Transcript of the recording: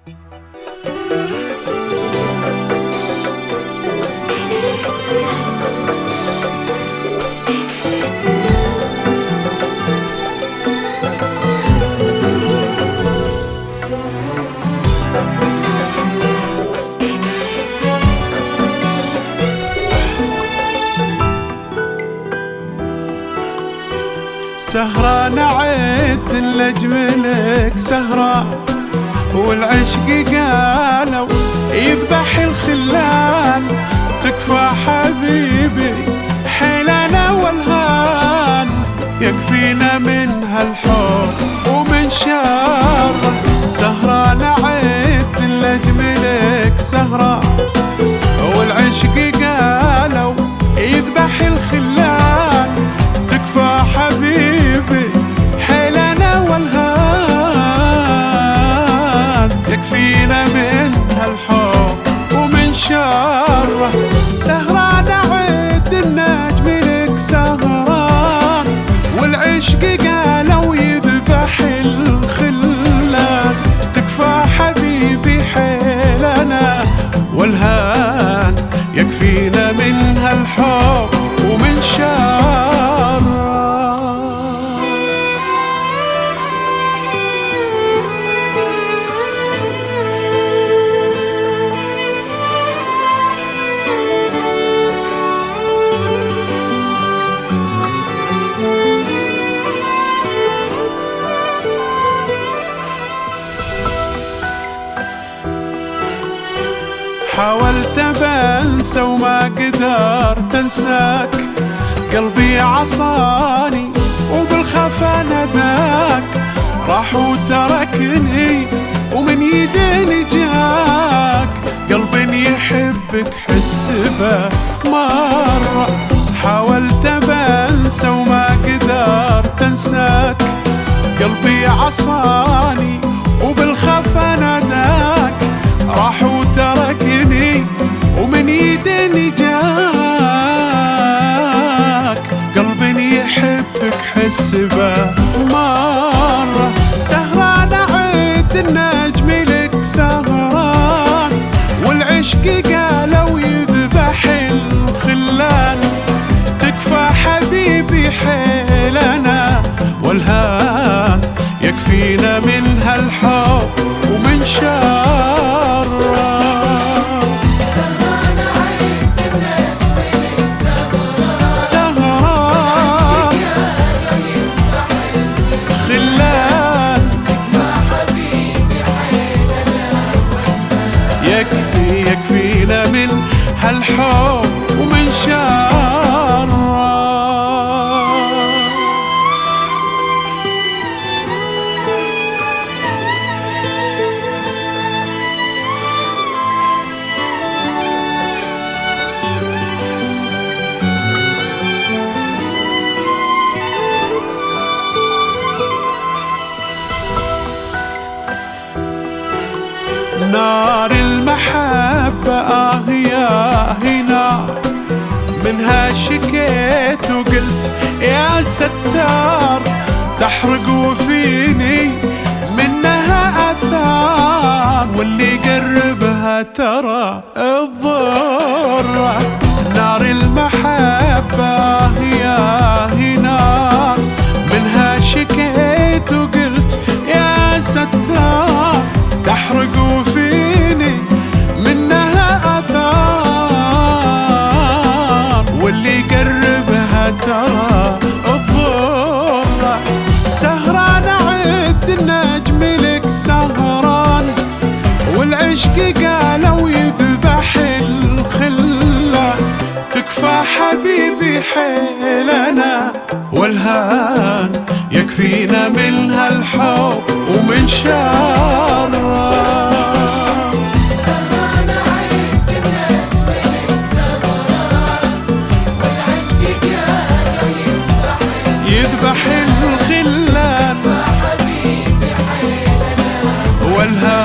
سهران عد لأجملك سهران، والعشق قالوا يذبح الخلان، تكفى حبيبي حيلنا والهان، يكفينا من هالحب ومن شره. سهران عد لأجملك سهران، والعشق قالوا يذبح الخلان، تكفى حبيبي حيلنا والهان، يكفينا من هالحب ومن شره. سهران عد النجم لك سهران، والعشق قالوا يذبح الخلان، تكفى حبيبي حيلنا والهان، يكفينا من هالحب ومن شره. حاولت بنسى وما قدرت انساك، قلبي عصاني وبالخفا نداك، راح وتركني ومن يديني جاك، قلب يحبك حس به مرة. حاولت بنسى وما قدرت انساك، قلبي عصاني وبالخفا نداك، راح وتركني ومن يدني جاك، قلب يحبك حس به مرة. سهران عد النجم لك سهران، والعشق قالوا يذبح الخلان، تكفى حبيبي حيلنا والهان، يكفينا من هالحب ومن شره. سهران عد النجم لك سهران، يذبح خلان، تكفى حبيبي حيلنا والهان، يكفينا من هالحب ومن شره. نار المحبة يا نار، منها شكيت وقلت يا ستار، تحرق وفيني منها أثار، واللي قربها ترى الضرة. نار المحبة يا نار، منها شكيت وقلت يا ستار، تحرق وفيني منها آثار، واللي قربها ترى الضرة. سهران عد النجم لك سهران، والعشق قالوا يذبح الخلان، تكفى حبيبي حيلنا والهان، يكفينا من هالحب ومن شره. سهران عد النجم لك سهران، والعشق قالوا يذبح الخلان، تكفى حبيبي حيلنا والهان،